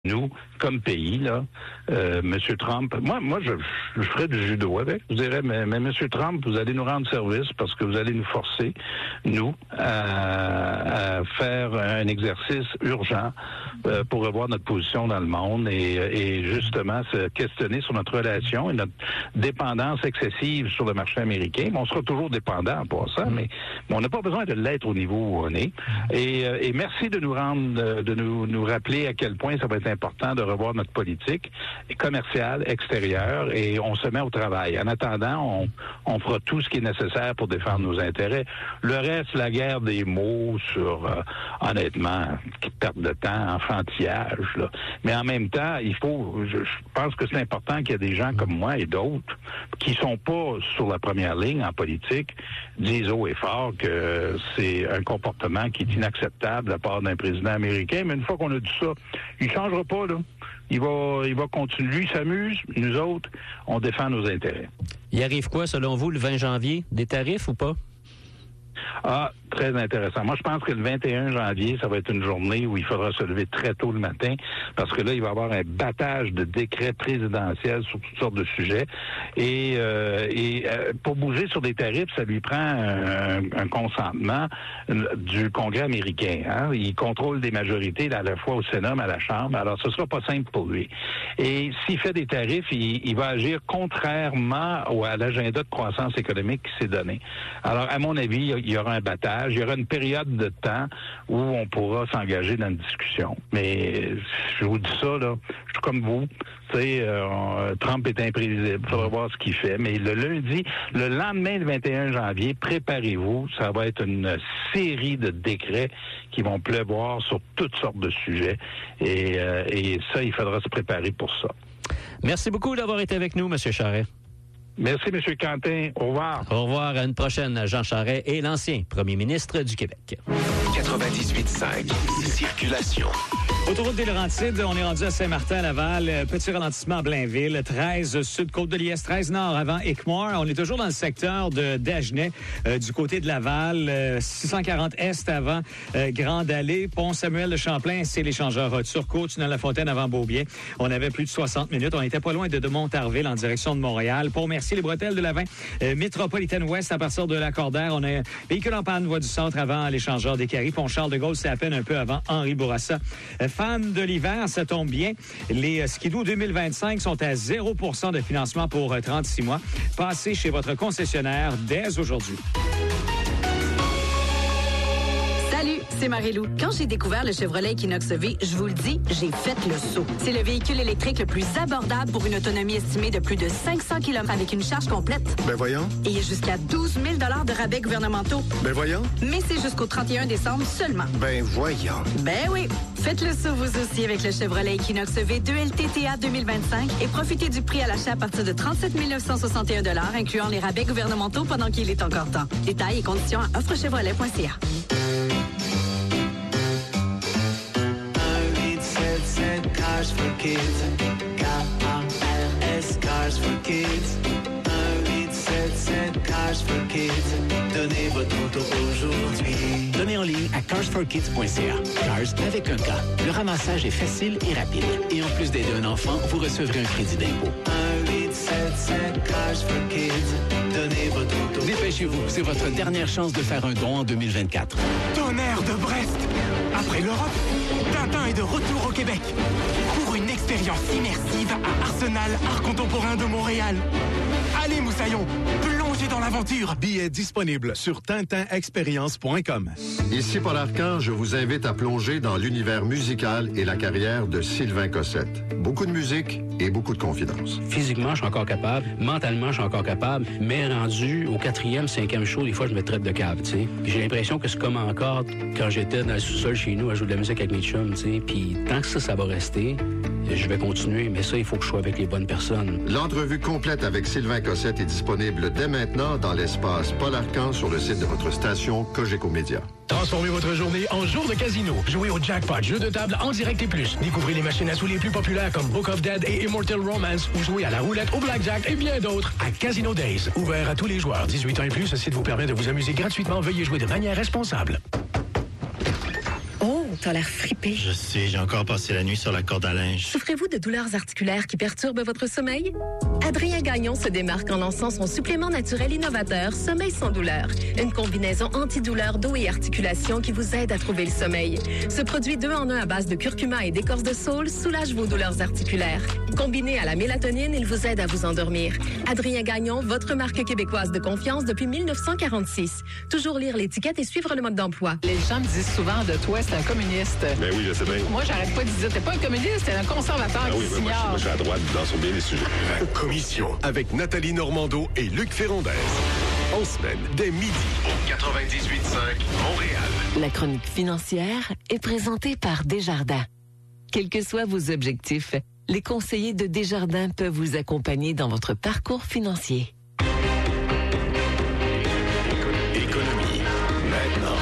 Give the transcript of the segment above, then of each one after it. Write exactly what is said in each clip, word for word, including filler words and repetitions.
Nous, comme pays, là, euh, M. Trump, moi, moi, je, je ferais du judo avec. Je dirais, mais, mais M. Trump, vous allez nous rendre service parce que vous allez nous forcer, nous, à, à faire un exercice urgent euh, pour revoir notre position dans le monde et, et justement se questionner sur notre relation et notre dépendance excessive sur le marché américain. Bon, on sera toujours dépendant pour ça, mais, mais on n'a pas besoin de l'être au niveau où on est. Et, euh, et merci de nous rendre, de nous, nous rappeler à quel point ça va être important de revoir notre politique commerciale extérieure et on se met au travail. En attendant, on, on fera tout ce qui est nécessaire pour défendre nos intérêts. Le reste, la guerre des mots sur, euh, honnêtement, perte de temps, enfantillage. Là. Mais en même temps, il faut, je, je pense que c'est important qu'il y ait des gens comme moi et d'autres qui sont pas sur la première ligne en politique disent haut et fort que c'est un comportement qui est inacceptable de la part d'un président américain. Mais une fois qu'on a dit ça, il changera pas, là. Il va, il va continuer. Lui s'amuse, nous autres, on défend nos intérêts. Il arrive quoi, selon vous, le vingt janvier? Des tarifs ou pas? Ah, très intéressant. Moi, je pense que le vingt et un janvier, ça va être une journée où il faudra se lever très tôt le matin parce que là, il va y avoir un battage de décrets présidentiels sur toutes sortes de sujets. Et, euh, et euh, pour bouger sur des tarifs, ça lui prend un, un consentement du Congrès américain. Hein? Il contrôle des majorités à la fois au Sénat mais à la Chambre. Alors, ce sera pas simple pour lui. Et s'il fait des tarifs, il, il va agir contrairement au, à l'agenda de croissance économique qui s'est donné. Alors, à mon avis, il y aura un battage, il y aura une période de temps où on pourra s'engager dans une discussion. Mais je vous dis ça, là, je suis comme vous, tu sais, euh, Trump est imprévisible, il faudra voir ce qu'il fait. Mais le lundi, le lendemain du vingt et un janvier, préparez-vous, ça va être une série de décrets qui vont pleuvoir sur toutes sortes de sujets. Et, euh, et ça, il faudra se préparer pour ça. Merci beaucoup d'avoir été avec nous, M. Charest. Merci, M. Quentin. Au revoir. Au revoir. À une prochaine. Jean Charest est l'ancien premier ministre du Québec. quatre-vingt-dix-huit cinq. Circulation. Autoroute des Laurentides, on est rendu à Saint-Martin-Laval. Petit ralentissement à Blainville. treize sud, Côte-de-Liesse, treize nord avant Équimalt. On est toujours dans le secteur de Dagenais, euh, du côté de Laval. Euh, six cent quarante est avant euh, Grande-Allée. Pont-Samuel de Champlain, c'est l'échangeur euh, Turcot. Tunnel La Fontaine avant Beaubien. On avait plus de soixante minutes. On était pas loin de de Montarville en direction de Montréal. Pont Mercier, les Bretelles de Lavin. Euh, Métropolitaine Ouest à partir de Lacordaire. On a véhicule en panne, voie du centre avant l'échangeur des Caries. Pont-Charles-de-Gaulle, c'est à peine un peu avant Henri Bourassa. Euh, Fan de l'hiver, ça tombe bien. Les Ski-Doo deux mille vingt-cinq sont à zéro pour cent de financement pour trente-six mois. Passez chez votre concessionnaire dès aujourd'hui. Salut, c'est Marie-Lou. Quand j'ai découvert le Chevrolet Equinox E V, je vous le dis, j'ai fait le saut. C'est le véhicule électrique le plus abordable pour une autonomie estimée de plus de cinq cents kilomètres avec une charge complète. Ben voyons. Et il y a jusqu'à douze mille dollars de rabais gouvernementaux. Ben voyons. Mais c'est jusqu'au trente et un décembre seulement. Ben voyons. Ben oui. Faites le saut vous aussi avec le Chevrolet Equinox E V deux L T T A deux mille vingt-cinq et profitez du prix à l'achat à partir de trente-sept mille neuf cent soixante et un dollars, incluant les rabais gouvernementaux pendant qu'il est encore temps. Détails et conditions à offre chevrolet point c a. Cars for Kids, K A R S, Cars for Kids, un huit sept sept, Cars for Kids, donnez votre auto aujourd'hui. Donnez en ligne à cars for kids point c a. Cars avec un K. Le ramassage est facile et rapide. Et en plus d'aider un enfant, vous recevrez un crédit d'impôt. un huit sept sept, Cars for Kids, donnez votre auto. Dépêchez-vous, c'est votre dernière chance de faire un don en deux mille vingt-quatre. Tonnerre de Brest! Après l'Europe, Tintin est de retour au Québec pour une expérience immersive à Arsenal, art contemporain de Montréal. Allez, Moussaillon, plongez dans l'aventure. Billets disponibles sur tintin expérience point com. Ici Paul Arcand, je vous invite à plonger dans l'univers musical et la carrière de Sylvain Cossette. Beaucoup de musique et beaucoup de confidences. Physiquement, je suis encore capable. Mentalement, je suis encore capable. Mais rendu au quatrième, cinquième show, des fois, je me traite de cave, tu sais. Puis j'ai l'impression que c'est comme encore quand j'étais dans le sous-sol chez nous à jouer de la musique avec mes chums, tu sais. Puis tant que ça, ça va rester, je vais continuer. Mais ça, il faut que je sois avec les bonnes personnes. L'entrevue complète avec Sylvain Cossette est disponible dès maintenant dans l'espace Paul Arcand sur le site de votre station Cogeco Média. Transformez votre journée en jour de casino. Jouez au jackpot, jeu de table en direct et plus. Découvrez les machines à sous les plus populaires comme Book of Dead et Immortal Romance ou jouez à la roulette, au blackjack et bien d'autres à Casino Days. Ouvert à tous les joueurs. dix-huit ans et plus, ce site vous permet de vous amuser gratuitement. Veuillez jouer de manière responsable. Oh, t'as l'air fripé. Je sais, j'ai encore passé la nuit sur la corde à linge. Souffrez-vous de douleurs articulaires qui perturbent votre sommeil? Adrien Gagnon se démarque en lançant son supplément naturel innovateur Sommeil sans douleur. Une combinaison antidouleur dos et articulation qui vous aide à trouver le sommeil. Ce produit deux en un à base de curcuma et d'écorce de saule soulage vos douleurs articulaires. Combiné à la mélatonine, il vous aide à vous endormir. Adrien Gagnon, votre marque québécoise de confiance depuis mille neuf cent quarante-six. Toujours lire l'étiquette et suivre le mode d'emploi. Les gens me disent souvent de toi, c'est un communiste. Ben oui, je sais bien. Moi, j'arrête pas de dire, t'es pas un communiste, t'es un conservateur ben qui oui, ben s'ignore. moi, moi, je suis à droite dans son bien des sujets. La Commission, avec Nathalie Normando et Luc Ferrondez. En semaine, dès midi. Au quatre-vingt-dix-huit cinq Montréal. La chronique financière est présentée par Desjardins. Quels que soient vos objectifs, les conseillers de Desjardins peuvent vous accompagner dans votre parcours financier. Économie, maintenant.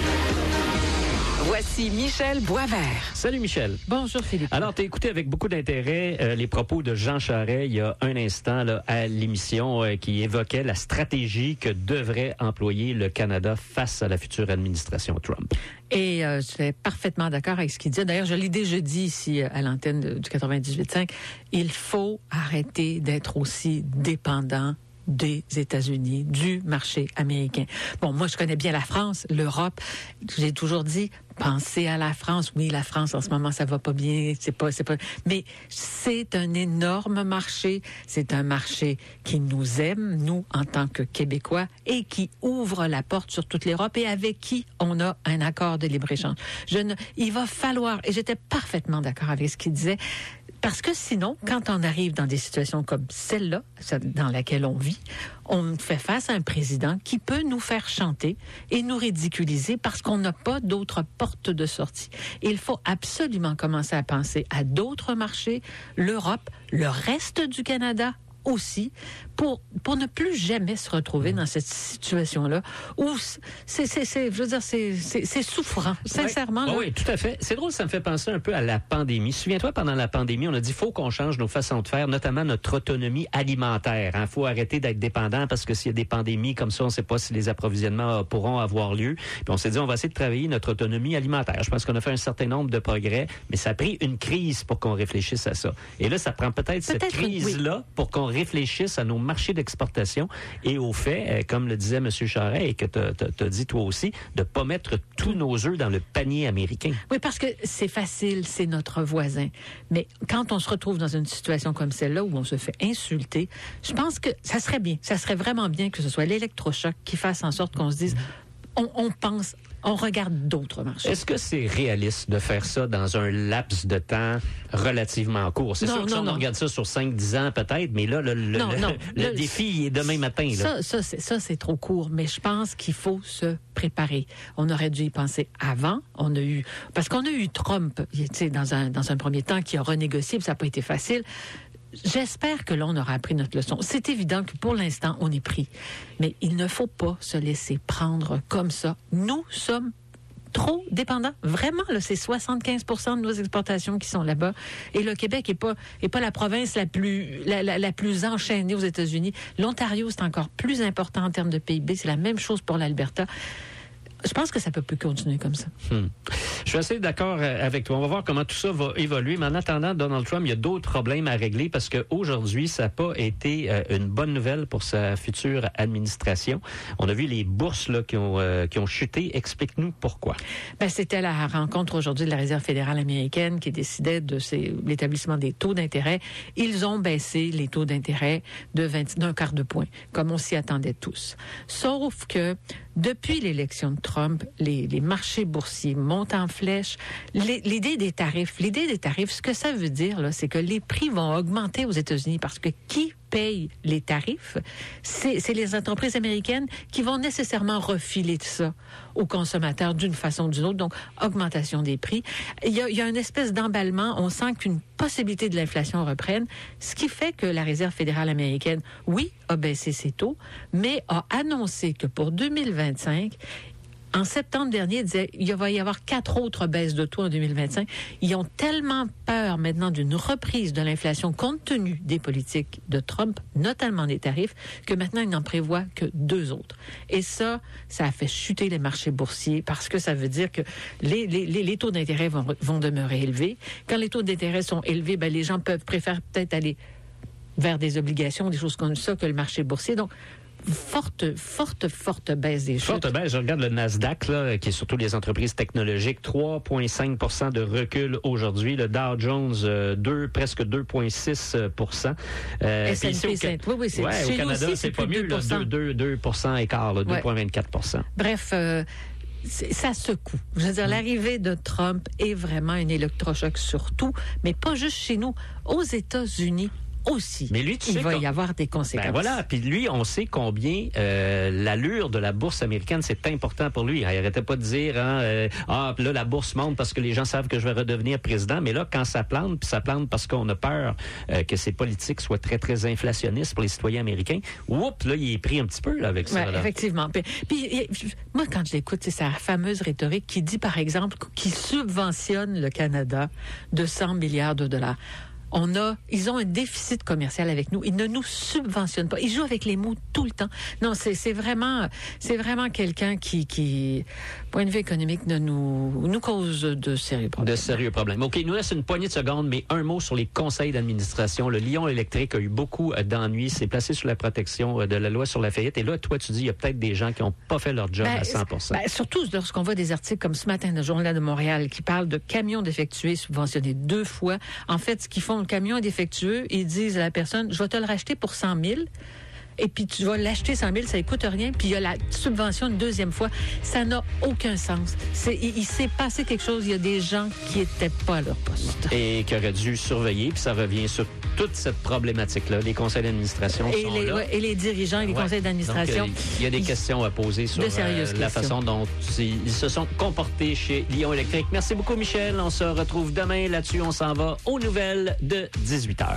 Voici Michel Boisvert. Salut Michel. Bonjour Philippe. Alors, tu as écouté avec beaucoup d'intérêt euh, les propos de Jean Charest il y a un instant là, à l'émission euh, qui évoquait la stratégie que devrait employer le Canada face à la future administration Trump. Et euh, je suis parfaitement d'accord avec ce qu'il dit. D'ailleurs, je l'ai déjà dit ici à l'antenne de, du quatre-vingt-dix-huit cinq. Il faut arrêter d'être aussi dépendant des États-Unis, du marché américain. Bon, moi, je connais bien la France, l'Europe. J'ai toujours dit, pensez à la France. Oui, la France, en ce moment, ça va pas bien. C'est pas, c'est pas, mais c'est un énorme marché. C'est un marché qui nous aime, nous, en tant que Québécois, et qui ouvre la porte sur toute l'Europe et avec qui on a un accord de libre-échange. Je ne, il va falloir, et j'étais parfaitement d'accord avec ce qu'il disait, parce que sinon, quand on arrive dans des situations comme celle-là, dans laquelle on vit, on fait face à un président qui peut nous faire chanter et nous ridiculiser parce qu'on n'a pas d'autre porte de sortie. Il faut absolument commencer à penser à d'autres marchés, l'Europe, le reste du Canada aussi, pour, pour ne plus jamais se retrouver dans cette situation-là où c'est, c'est, c'est, je veux dire, c'est, c'est, c'est souffrant, sincèrement. Oui. Là. oui, tout à fait. C'est drôle, ça me fait penser un peu à la pandémie. Souviens-toi, pendant la pandémie, on a dit qu'il faut qu'on change nos façons de faire, notamment notre autonomie alimentaire. Il hein. faut arrêter d'être dépendant parce que s'il y a des pandémies comme ça, on ne sait pas si les approvisionnements pourront avoir lieu. Puis on s'est dit, on va essayer de travailler notre autonomie alimentaire. Je pense qu'on a fait un certain nombre de progrès, mais ça a pris une crise pour qu'on réfléchisse à ça. Et là, ça prend peut-être, peut-être cette crise-là oui. pour qu'on réfléchisse à nos marchés d'exportation et au fait, euh, comme le disait M. Charest et que tu as dit toi aussi, de ne pas mettre tous nos œufs dans le panier américain. Oui, parce que c'est facile, c'est notre voisin. Mais quand on se retrouve dans une situation comme celle-là où on se fait insulter, je pense que ça serait bien, ça serait vraiment bien que ce soit l'électrochoc qui fasse en sorte qu'on se dise, on, on pense... on regarde d'autres marchés. Est-ce que c'est réaliste de faire ça dans un laps de temps relativement court? C'est non, sûr que non, si on non. regarde ça sur cinq dix ans peut-être, mais là, le, le, non, le, non. le, le défi est demain matin. Là. Ça, ça, c'est, ça, c'est trop court, mais je pense qu'il faut se préparer. On aurait dû y penser avant. On a eu, parce qu'on a eu Trump, tu sais, dans un, dans un premier temps, qui a renégocié, puis ça n'a pas été facile. J'espère que là, on aura appris notre leçon. C'est évident que pour l'instant, on est pris. Mais il ne faut pas se laisser prendre comme ça. Nous sommes trop dépendants. Vraiment, là, c'est soixante-quinze pour cent de nos exportations qui sont là-bas. Et le Québec n'est pas, est pas la province la plus, la, la, la plus enchaînée aux États-Unis. L'Ontario, c'est encore plus important en termes de P I B. C'est la même chose pour l'Alberta. Je pense que ça peut plus continuer comme ça. Hmm. Je suis assez d'accord avec toi. On va voir comment tout ça va évoluer. Mais en attendant, Donald Trump, il y a d'autres problèmes à régler parce qu'aujourd'hui, ça n'a pas été euh, une bonne nouvelle pour sa future administration. On a vu les bourses là, qui, ont, euh, qui ont chuté. Explique-nous pourquoi. Ben, c'était la rencontre aujourd'hui de la Réserve fédérale américaine qui décidait de ces, l'établissement des taux d'intérêt. Ils ont baissé les taux d'intérêt de vingt, d'un quart de point, comme on s'y attendait tous. Sauf que depuis l'élection de Trump, les, les marchés boursiers montent en flèche. Les, l'idée des tarifs, l'idée des tarifs, ce que ça veut dire, là, c'est que les prix vont augmenter aux États-Unis parce que qui paye les tarifs, c'est, c'est les entreprises américaines qui vont nécessairement refiler ça aux consommateurs d'une façon ou d'une autre. Donc, augmentation des prix. Il y a, il y a une espèce d'emballement. On sent qu'une possibilité de l'inflation reprenne, ce qui fait que la Réserve fédérale américaine, oui, a baissé ses taux, mais a annoncé que pour deux mille vingt-cinq, En septembre dernier, ils disaient il va y avoir quatre autres baisses de taux en deux mille vingt-cinq. Ils ont tellement peur maintenant d'une reprise de l'inflation compte tenu des politiques de Trump, notamment des tarifs, que maintenant ils n'en prévoient que deux autres. Et ça, ça a fait chuter les marchés boursiers parce que ça veut dire que les, les, les taux d'intérêt vont, vont demeurer élevés. Quand les taux d'intérêt sont élevés, ben, les gens peuvent préfèrent peut-être aller vers des obligations, des choses comme ça que le marché boursier. Donc, forte, forte, forte baisse des chutes. Forte baisse. Je regarde le Nasdaq, là, qui est surtout les entreprises technologiques, trois virgule cinq pour cent de recul aujourd'hui. Le Dow Jones, euh, deux, presque deux virgule six pour cent. Euh, S and P, c'est, oui, oui, c'est, ouais, au Canada, aussi, c'est, c'est pas mieux, deux pour cent. deux pour cent écart, deux virgule vingt-quatre pour cent. Ouais. Bref, euh, ça secoue. Je veux dire, mmh. l'arrivée de Trump est vraiment un électrochoc surtout, mais pas juste chez nous, aux États-Unis aussi. Mais lui, tu il sais va qu'on... y avoir des conséquences. Ben voilà, puis lui, on sait combien euh, l'allure de la bourse américaine, c'est important pour lui. Il arrêtait pas de dire, hein, euh, ah, là, la bourse monte parce que les gens savent que je vais redevenir président, mais là, quand ça plante, puis ça plante parce qu'on a peur euh, que ces politiques soient très, très inflationnistes pour les citoyens américains, oups, là, il est pris un petit peu là, avec ça. Ouais, là. Effectivement. Puis, puis, moi, quand je l'écoute, c'est sa fameuse rhétorique qui dit, par exemple, qu'il subventionne le Canada de cent milliards de dollars. On a, ils ont un déficit commercial avec nous. Ils ne nous subventionnent pas. Ils jouent avec les mots tout le temps. Non, c'est, c'est vraiment, c'est vraiment quelqu'un qui, qui, point de vue économique, ne nous, nous cause de sérieux problèmes. De sérieux problèmes. OK, il nous reste une poignée de secondes, mais un mot sur les conseils d'administration. Le Lion électrique a eu beaucoup d'ennuis. C'est placé sous la protection de la loi sur la faillite. Et là, toi, tu dis, il y a peut-être des gens qui n'ont pas fait leur job ben, à cent pour cent. Ben, surtout lorsqu'on voit des articles comme ce matin, le Journal de Montréal, qui parlent de camions défectués subventionnés deux fois. En fait, ce qu'ils font, le camion est défectueux, ils disent à la personne, je vais te le racheter pour cent mille, et puis tu vas l'acheter cent mille, ça ne coûte rien, puis il y a la subvention une deuxième fois. Ça n'a aucun sens. C'est, il, il s'est passé quelque chose, il y a des gens qui n'étaient pas à leur poste. Et qui auraient dû surveiller, puis ça revient sur toute cette problématique-là. Les conseils d'administration et sont les, là. Ouais, et les dirigeants et les ouais. conseils d'administration. Donc, il y a des questions à poser sur euh, la façon dont ils se sont comportés chez Lion électrique. Merci beaucoup, Michel. On se retrouve demain là-dessus. On s'en va aux nouvelles de dix-huit heures.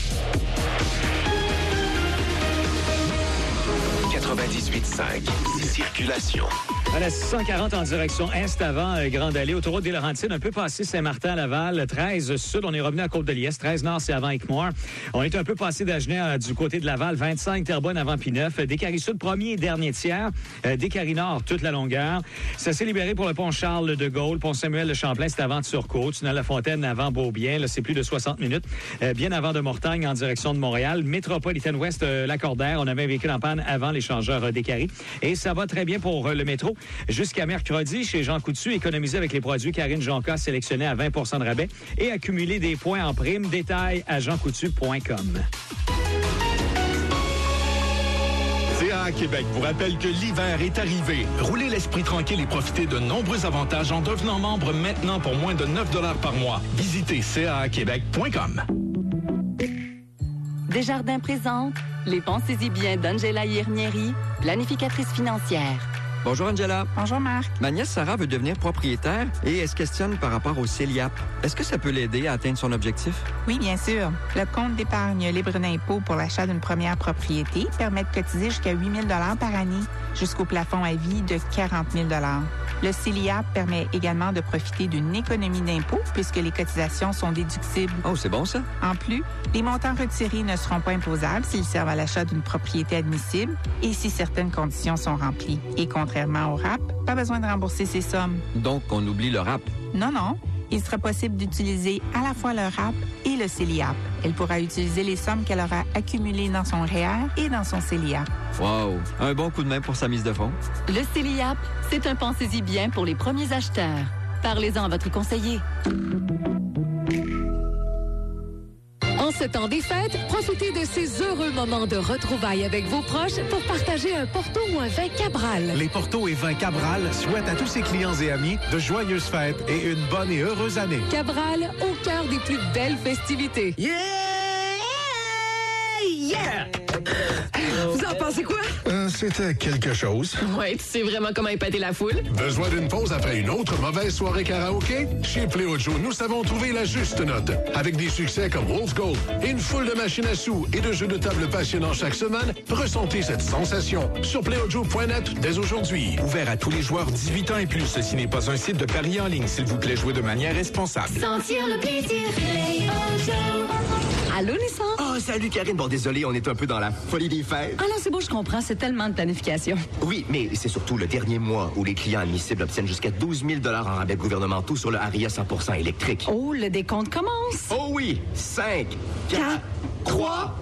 quatre-vingt-dix-huit cinq. Circulation. À la six cent quarante en direction Est avant euh, Grande Allée, autoroute des Laurentides, un peu passé Saint-Martin-Laval, treize Sud, on est revenu à Côte-de-Liesse, treize Nord, c'est avant Équimont. On est un peu passé d'Agenais euh, du côté de Laval, vingt-cinq Terrebonne avant Pineuf, Décarie Sud, premier et dernier tiers, euh, Décarie Nord, toute la longueur. Ça s'est libéré pour le pont Charles de Gaulle, pont Samuel de Champlain, c'est avant de Turcot, tunnel La Fontaine avant Beaubien, là, c'est plus de soixante minutes, euh, bien avant de Mortagne en direction de Montréal, Métropolitaine Ouest, euh, Lacordaire, on avait un véhicule en panne avant l'échangeur euh, Décarie. Et ça va très bien pour euh, le métro. Jusqu'à mercredi, chez Jean Coutu, économiser avec les produits Karine Jonca sélectionnés à vingt pour cent de rabais et accumuler des points en prime. Détail à jean coutu point com. C A A Québec vous rappelle que l'hiver est arrivé. Roulez l'esprit tranquille et profitez de nombreux avantages en devenant membre maintenant pour moins de neuf dollars par mois. Visitez c a a québec point com. Desjardins présente Les Pensez-y bien d'Angela Hiernieri, planificatrice financière. Bonjour Angela. Bonjour Marc. Ma nièce Sarah veut devenir propriétaire et elle se questionne par rapport au C E L I A P. Est-ce que ça peut l'aider à atteindre son objectif? Oui, bien sûr. Le compte d'épargne libre d'impôt pour l'achat d'une première propriété permet de cotiser jusqu'à huit mille dollars par année, jusqu'au plafond à vie de quarante mille dollars. Le C E L I A P permet également de profiter d'une économie d'impôt puisque les cotisations sont déductibles. Oh, c'est bon ça. En plus, les montants retirés ne seront pas imposables s'ils servent à l'achat d'une propriété admissible et si certaines conditions sont remplies. Et contrairement au R A P, pas besoin de rembourser ces sommes. Donc, on oublie le R A P. Non, non. Il sera possible d'utiliser à la fois le R A P et le C E L I A P. Elle pourra utiliser les sommes qu'elle aura accumulées dans son R E E R et dans son C E L I A P. Wow! Un bon coup de main pour sa mise de fonds. Le C E L I A P, c'est un pensez-y bien pour les premiers acheteurs. Parlez-en à votre conseiller. En ce temps des fêtes, profitez de ces heureux moments de retrouvailles avec vos proches pour partager un Porto ou un vin Cabral. Les Porto et vins Cabral souhaitent à tous ses clients et amis de joyeuses fêtes et une bonne et heureuse année. Cabral, au cœur des plus belles festivités. Yeah! Yeah! Vous en pensez quoi? Euh, C'était quelque chose. Ouais, tu sais vraiment comment épater la foule? Besoin d'une pause après une autre mauvaise soirée karaoké? Chez Pléo Joe, nous savons trouver la juste note. Avec des succès comme Wolf Gold et une foule de machines à sous et de jeux de table passionnants chaque semaine, ressentez cette sensation sur pléo joe point net dès aujourd'hui. Ouvert à tous les joueurs dix-huit ans et plus. Ceci n'est pas un site de paris en ligne. S'il vous plaît, jouez de manière responsable. Sentir le plaisir, Pléo Joe. Allô, Nissan? Oh, salut, Karine. Bon, désolé, on est un peu dans la folie des fêtes. Ah non, c'est beau, je comprends. C'est tellement de planification. Oui, mais c'est surtout le dernier mois où les clients admissibles obtiennent jusqu'à douze mille en rabais gouvernementaux sur le Aria cent pour cent électrique. Oh, le décompte commence. Oh oui! cinq, quatre, trois,